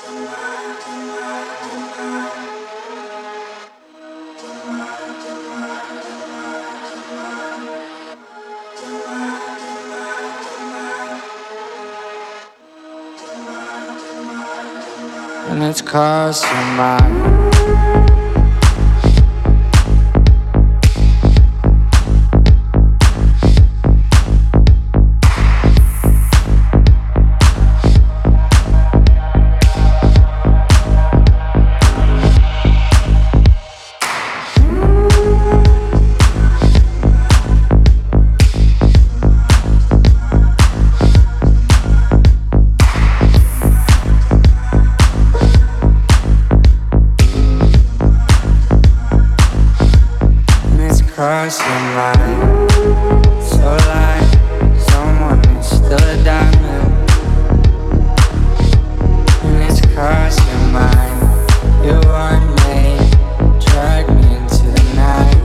And it's 'cause you're mine. Cross your mind, so like someone is still a diamond. And it's cross your mind, you want me, drag me into the night.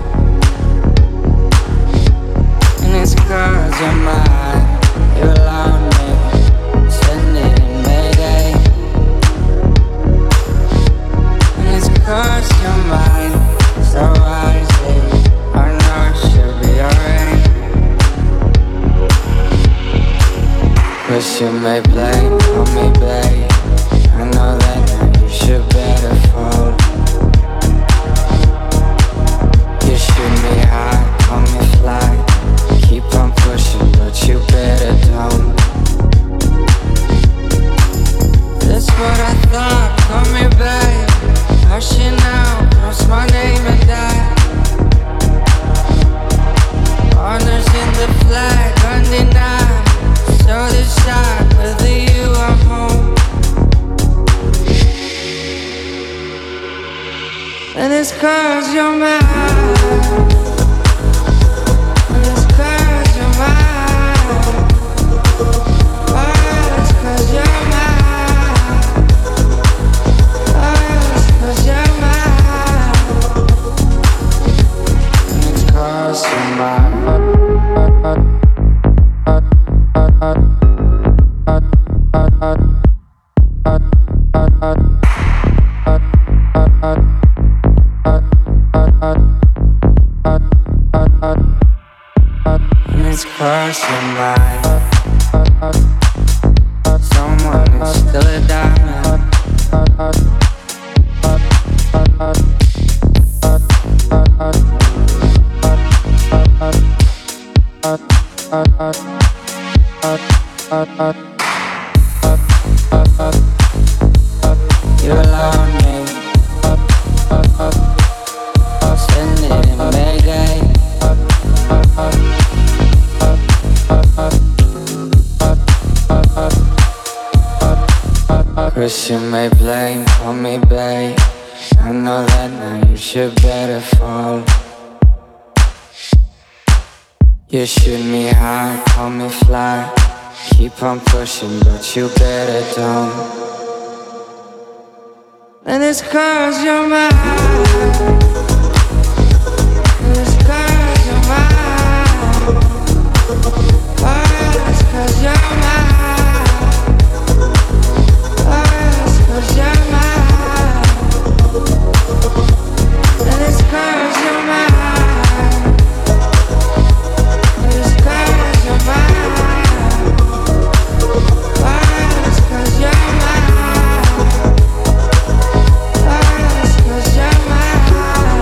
And it's cross your mind, you allowed me, send it in Mayday. And it's cross your mind, so wisely, I know it should be alright. 'Cause you may blame on me, babe. I know that now you should better fall. You shoot me high, call me fly. Keep on pushing, but you better don't. That's what I thought, call me babe. Hush it now, cross my name and die. Honors in the flag, undenied. So decide whether you are home. And it's 'cause you're mine. And it's 'cause you're mine. Oh, it's 'cause you're mine. Oh, it's 'cause you're mine. And it's 'cause you're mine. And it's 'cause you're mine. Someone is still a diamond. You allow me, send it in Mayday. 'Cause you may blame on me, babe. I know that now you should better fall. You shoot me high, call me fly. Keep on pushing, but you better don't. And it's 'cause you're mine. And it's 'cause you're mine. Oh, it's 'cause you're mine. Oh, it's 'cause you're mine. And it's 'cause you're mine. And it's 'cause you're mine. Oh, it's 'cause you're mine. Oh, it's 'cause you're mine.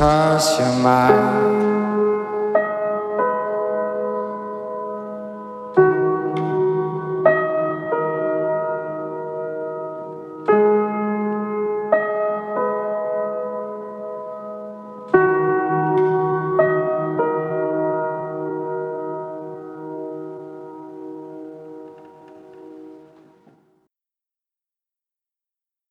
cross your mind.